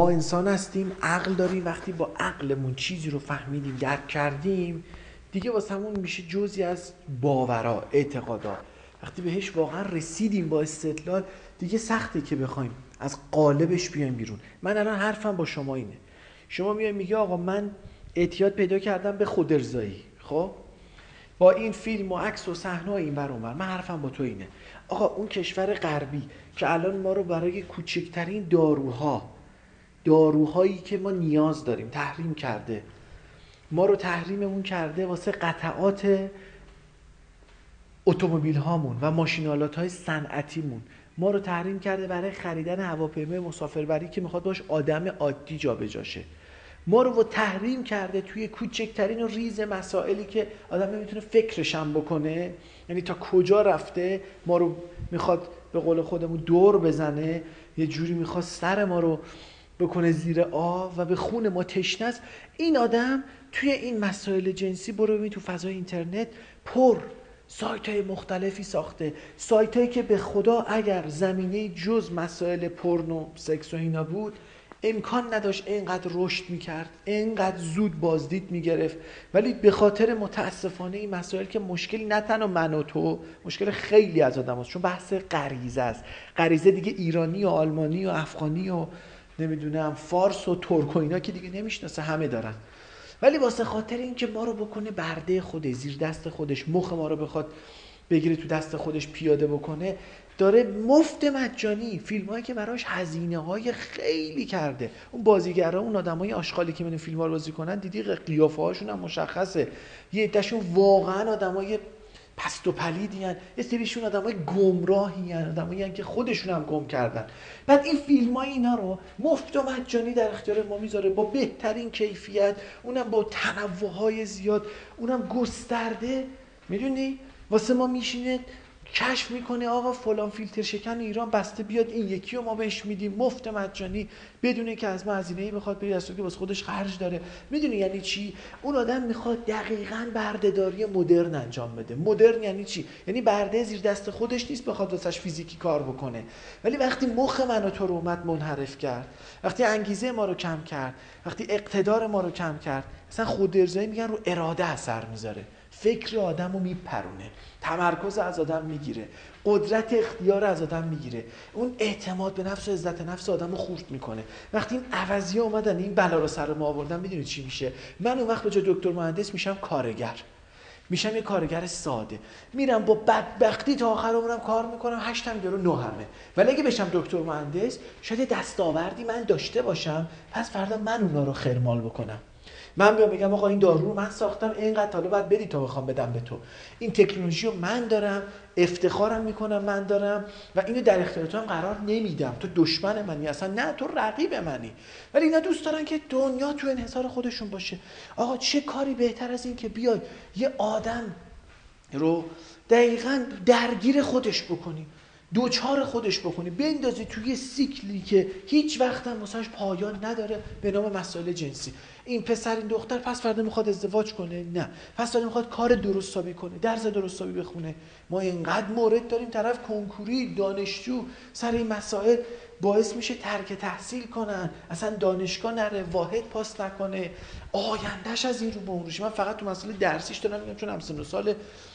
ما انسان هستیم، عقل داریم. وقتی با عقلمون چیزی رو فهمیدیم، درک کردیم، دیگه واسمون میشه جزئی از باورا، اعتقادا. وقتی بهش واقعا رسیدیم با استدلال، دیگه سخته که بخوایم از قالبش بیایم بیرون. من الان حرفم با شما اینه، شما میای میگه آقا من اعتیاد پیدا کردم به خودارضایی، خب با این فیلم و عکس و صحنه این ور اون ور، من حرفم با تو اینه آقا اون کشور غربی که الان ما رو برای کوچکترین داروهایی که ما نیاز داریم تحریم کرده، ما رو تحریممون کرده واسه قطعات اتومبیل هامون و ماشینالات های صنعتیمون، ما رو تحریم کرده برای خریدن هواپیمای مسافربری که میخواد باش آدم عادی جابجا شه، ما رو تحریم کرده توی کوچکترین و ریز مسائلی که آدم نمیتونه فکرش هم بکنه. یعنی تا کجا رفته، ما رو میخواد به قول خودمون دور بزنه، یه جوری میخواد سر ما رو بکنه زیر آب و به خون ما تشنه است. این آدم توی این مسائل جنسی برو ببین تو فضای اینترنت پر سایت های مختلفی ساخته، سایت هایی که به خدا اگر زمینه جز مسائل پورنو سکس و اینا بود امکان نداشت اینقدر رشد میکرد، اینقدر زود بازدید میگرفت. ولی به خاطر متاسفانه این مسائل که مشکلی نه تنها من و تو، مشکل خیلی از آدم هست، چون بحث غریزه است. غریزه دیگه ایرانی و آلمانی و افغانی و نمیدونم فارس و ترک و اینا که دیگه نمیشناسه، همه دارن. ولی واسه خاطر این که ما رو بکنه برده خودش، زیر دست خودش، مخ ما رو بخواد بگیره تو دست خودش پیاده بکنه، داره مفت مجانی فیلم هایی که براش هزینه های خیلی کرده. اون بازیگرا، اون آدمای آشغالی که من فیلم ها رو بازی کنن، دیدی قیافه هاشون هم مشخصه، یه عدهشون واقعا آدمای پست و پلیدی هن، یه سریشون آدمای گمراهی هن، آدمایی هن که خودشون هم گم کردن. بعد این فیلم های اینا رو مفت و مجانی در اختیار ما میذاره با بهترین کیفیت، اونم با تنوع های زیاد، اونم گسترده. میدونی واسه ما میشینه کشف میکنه آقا فلان فیلتر شکن ایران بسته، بیاد این یکی رو ما بهش میدیم مفت مجانی بدونه که از ما هزینه‌ای بخواد بری، از که واسه خودش خرج داره. میدونی یعنی چی؟ اون آدم میخواد دقیقاً بردهداری مدرن انجام بده. مدرن یعنی چی؟ یعنی برده زیر دست خودش نیست بخواد واسش فیزیکی کار بکنه، ولی وقتی مخ من و تو رو اومد منحرف کرد، وقتی انگیزه ما رو کم کرد، وقتی اقتدار ما رو کم کرد، اصلا خودارضایی میگن رو اراده اثر میذاره، فکر آدمو میپرونه، تمرکز از آدم میگیره، قدرت اختیار از آدم میگیره، اون اعتماد به نفس و عزت نفس آدمو خورد میکنه. وقتی این عوضی‌ها اومدن این بلا رو سر ما آوردن، میدونید چی میشه؟ من اون وقت به جای دکتر مهندس میشم کارگر، میشم یه کارگر ساده، میرم با بدبختی تا آخر عمرم کار میکنم، 8 یورو 9 همه. ولی اگه بشم دکتر مهندس، شاید دستاوردی من داشته باشم، پس فردا من اونا رو خرمال بکنم. من بیام بگم آقا این دارو رو من ساختم، اینقدر حالا باید بدی تا بخوام بدم به تو، این تکنولوژی رو من دارم، افتخارم میکنم من دارم و اینو در اختیار تو هم قرار نمیدم، تو دشمن منی، اصلا نه تو رقیب منی. ولی اینا دوست دارن که دنیا تو انحصار خودشون باشه. آقا چه کاری بهتر از این که بیای یه آدم رو دقیقاً درگیر خودش بکنی، دوچار خودش بکنی، بندازی توی سیکلی که هیچ وقت هم واسش پایان نداره به نام مسائل جنسی. این پسر این دختر پس فردا میخواد ازدواج کنه، نه پس فردا میخواد کار درست حسابی کنه، درس درست حسابی بخونه. ما اینقدر مورد داریم طرف کنکوری دانشجو سر این مسائل باعث میشه ترک تحصیل کنن، اصلا دانشگاه نره، واحد پاس نکنه، آیندهش از این رو به اون روشه. من فقط تو مسئله درسیش دارم میگم چون هم سن و سال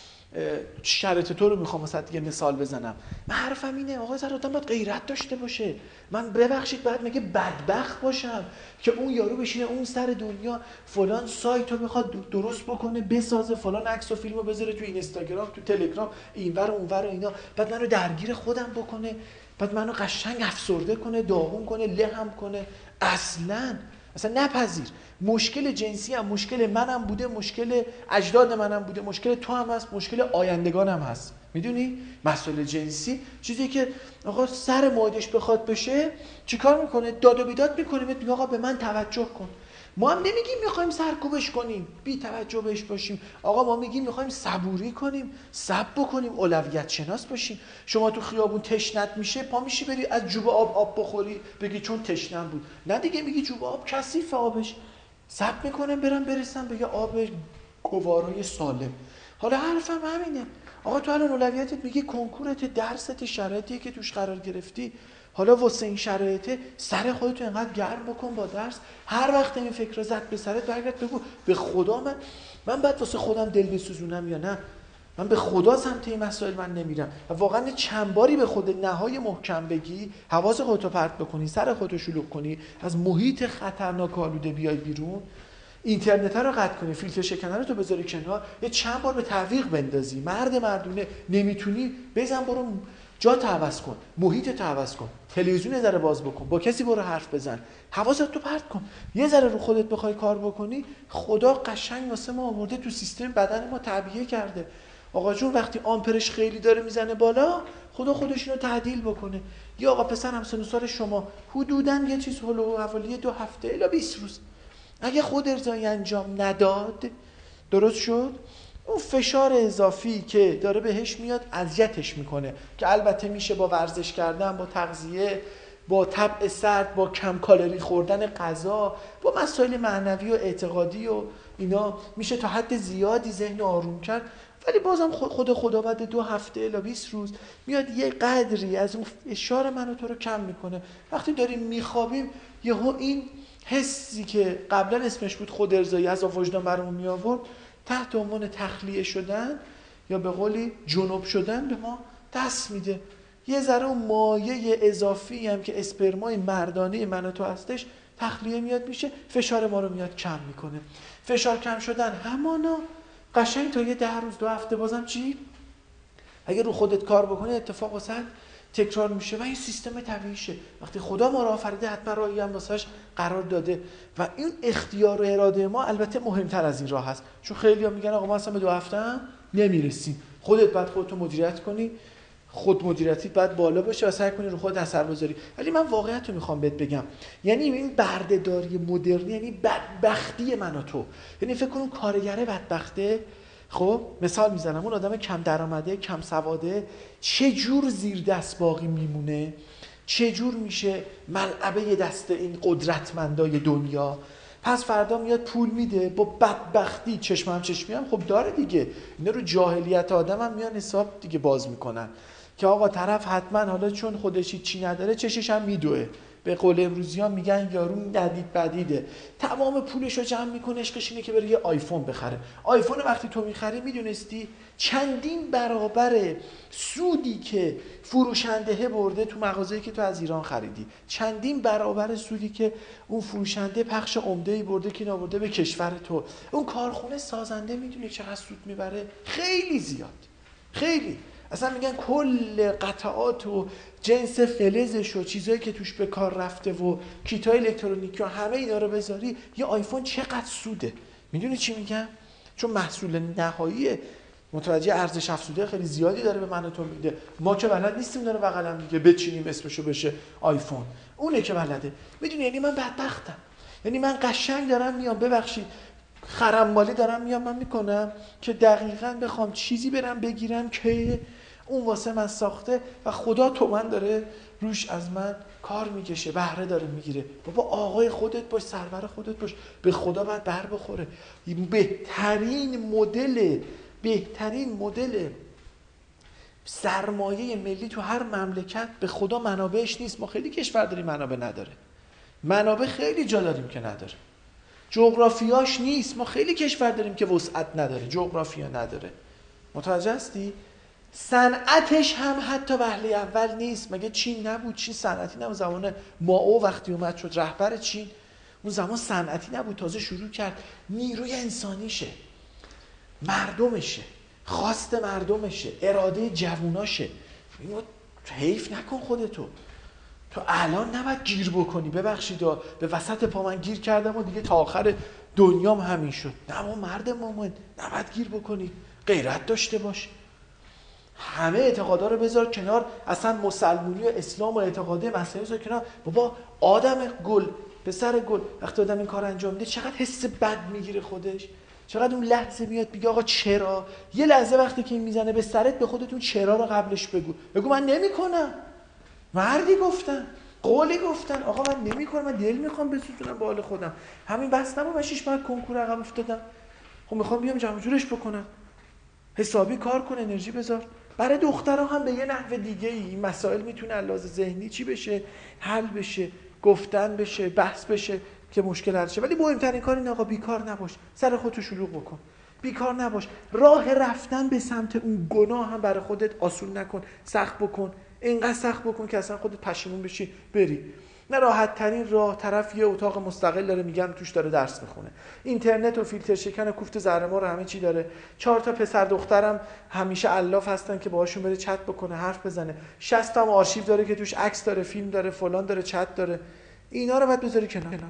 شرط تو رو میخوام واسه دیگه مثال بزنم. من حرفم اینه آقا زر آدم باید غیرت داشته باشه. من ببخشید بعد مگه بدبخت باشم که اون یارو بشینه اون سر دنیا فلان سایت رو بخواد درست بکنه، بسازه، فلان عکس و فیلم رو بذاره تو اینستاگرام، تو تلگرام، اینور و اونور و اینا، بعد منو درگیر خودم بکنه، بعد منو قشنگ افسرده کنه، داغون کنه، لهم کنه. اصلا نپذیر. مشکل جنسی هم مشکل منم بوده، مشکل اجداد منم بوده، مشکل تو هم هست، مشکل آیندگانم هست. میدونی مسئله جنسی چیزی که آقا سر موعدش بخواد بشه چیکار میکنه؟ داد و بیداد میکنه، میگه آقا به من توجه کن. ما هم نمیگیم میخوایم سرکوبش کنیم، بی توجه بهش باشیم. آقا ما میگیم میخوایم صبوری کنیم، صبر بکنیم، اولویت شناس باشیم. شما تو خیابون تشنت میشه، پا میشی بری از جوب آب بخوری، بگی چون تشنم بود. نه دیگه، میگی جوب آب کثیفه آبش، صبر میکنم برسم به یه آب گوارای سالم. حالا حرفم همینه. آقا تو الان اولویتت میگی کنکورت، درست، شرایطی که توش قرار گرفتی، حالا واسه این شرایطه سر خودتو اینقدر گرم بکن با درس. هر وقت این فکر زد به سرت برگرد بگو به خدا من باید واسه خودم دل بسوزونم یا نه؟ من به خدا سمت این مسائل من نمیرم. و واقعا چند باری به خود نهای محکم بگی، حواس خودتو پرت بکنی، سر خودتو شلوغ کنی، از محیط خطرناک آلوده بیای بیرون، اینترنت رو قطع کنی، فیلتر شکنه رو تو بذاری کنار، یه چند بار به تعویق بندازی، مردونه نمیتونی بزن برو جا عوض کن، محیط عوض کن، تلویزیون یه ذره باز بکن، با کسی برو حرف بزن، حواست تو پرت کن، یه ذره رو خودت بخوای کار بکنی، خدا قشنگ واسه ما آورده تو سیستم بدن ما تعبیه کرده. آقا جون وقتی آمپرش خیلی داره میزنه بالا، خدا خودش اینو تعدیل بکنه. یا آقا پسر هم سن و سال شما حدوداً یه چیز هلو حوالی 2 هفته الی 20 روز اگه خود ارضایی انجام نداد، درست شد، اون فشار اضافی که داره بهش میاد اذیتش میکنه، که البته میشه با ورزش کردن، با تغذیه، با طبع سرد، با کم کالری خوردن غذا، با مسائل معنوی و اعتقادی و اینا میشه تا حد زیادی ذهن آروم کرد. ولی بازم خدا بعد 2 هفته الی 20 روز میاد یه قدری از اون فشار من و تو رو کم میکنه. وقتی داریم میخوابیم یهو این حسی که قبلا اسمش بود خود ارضایی از وجدان برامون می آورد، تحت عنوان تخلیه شدن یا به قولی جنوب شدن به ما دست میده. یه ذره اون مایه اضافی هم که اسپرمای مردانه من و تو هستش تخلیه میاد میشه، فشار ما رو میاد کم میکنه. فشار کم شدن همانا قشنگ تا یه 10 روز 2 هفته بازم چی؟ اگه رو خودت کار بکنی اتفاق واسه تکرار میشه و این سیستم طبیعیشه. وقتی خدا ما رو آفریده حتما راهی هم واسش قرار داده و این اختیار و اراده ما البته مهمتر از این راه هست. چون خیلی‌ها میگن آقا ما اصلا به 2 هفته هم نمیرسیم. خودت باید خودتو مدیریت کنی، خود مدیریتیت باید بالا باشه و سعی کنی رو خودت اثر بذاری. ولی من واقعیت رو میخوام بهت بگم، یعنی این بردهداری مدرنی یعنی بدبختی من و تو. یعنی فکر کن کارگره بدبخته، خب مثال میزنم، اون آدم کم درآمده، کم سواده چه جور زیر دست باقی میمونه، چه جور میشه ملعبه دست این قدرتمندای دنیا. پس فردا میاد پول میده با بدبختی، چشم هم چشمی هم خب داره دیگه، اینا رو جاهلیت آدم هم میان حساب دیگه باز میکنن که آقا طرف حتما حالا چون خودش چی نداره چشش هم میدوه. به قول امروزی ها میگن یارو ندید بدیده، تمام پولش رو جمع میکنه، عشقش اینه که بره یه آیفون بخره. آیفون وقتی تو میخری میدونستی چندین برابر سودی که فروشنده برده تو مغازه‌ای که تو از ایران خریدی، چندین برابر سودی که اون فروشنده پخش عمده‌ای برده که نابرده به کشور تو، اون کارخونه سازنده میدونه چقدر سود میبره؟ خیلی زیاد، خیلی. اصلا میگن کل قطعات و جنس فلزش و چیزایی که توش به کار رفته و کیتای الکترونیکی و همه اینا رو بذاری، یه آیفون چقدر سوده. میدونی چی میگم؟ چون محصول نهایی متوجه ارزش افزوده خیلی زیادی داره به من و تو میده. ما که بلد نیستیم داره بغلم میگه بچینیم اسمشو بشه آیفون، اونه که بلده. میدونی یعنی من بدبختم، یعنی من قشنگ دارم میام، ببخشید خرمالی دارم میام من میکنم که دقیقاً بخوام چیزی برم بگیرم که اون واسه من ساخته و خدا تومن داره روش از من کار میکشه، بهره داره میگیره. بابا آقای خودت باش، سرور خودت باش، به خدا باید بر بخوره. بهترین مدل سرمایه ملی تو هر مملکت به خدا منابعش نیست. ما خیلی کشور داریم منابع نداره، منابع خیلی جا داریم که نداره، جغرافیاش نیست. ما خیلی کشور داریم که وسعت نداره، جغرافیا نداره. متوجه هستی؟ صنعتش هم حتی وهله اول نیست. مگه چین نبود؟ چین صنعتی نبود؟ زمان مائو وقتی اومد شد رهبر چین، اون زمان صنعتی نبود، تازه شروع کرد. نیروی انسانیشه، مردمشه، خواست مردمشه، اراده جووناشه. اینو حیف نکن خودتو. تو الان نباید گیر بکنی، ببخشید به وسط پا من گیر کردم و دیگه تا آخر دنیام همین شد. نه ما مرد مومن نباید گیر بکنی، غیرت داشته باش، همه اعتقادا رو بذار کنار، اصلا مسلمونی و اسلام و اعتقاده مسئله بذار کنار. بابا آدم گل، پسر گل، وقتی آدم این کار انجام میده چقدر حس بد میگیره خودش، چقدر اون لحظه میاد میگه آقا چرا. یه لحظه وقتی که این میزنه به سرت به خودتون چرا رو قبلش بگو من نمیکنم. مردی گفتن، قولی گفتن، آقا من نمیکنم، من دل میخوام بسوزونم به حال خودم. همین بس نبود من 6 ماه کنکور عقب افتادم، خب میخوام بیام جمع جورش بکنم، حسابی کار کن، انرژی بذار. برای دخترها هم به یه نحو دیگه این مسائل میتونه علاوه ذهنی چی بشه، حل بشه، گفتن بشه، بحث بشه که مشکل حل شه. ولی مهمترین کار این آقا بیکار نباش، سر خودت شلوغ بکن، بیکار نباش، راه رفتن به سمت اون گناه هم برای خودت آسون نکن، سخت بکن، اینقدر سخت بکن که اصلا خودت پشیمون بشی بری. نه راحت ترین راه، طرف یه اتاق مستقل داره میگن توش داره درس میخونه، اینترنت و فیلتر شکن و کوفت زهرمار همه چی داره، 4 تا پسر دخترم همیشه الاف هستن که باهاشون بره چت بکنه، حرف بزنه، 60 تا هم آرشیو داره که توش عکس داره، فیلم داره، فلان داره، چت داره. اینا رو باید بذاری کنار.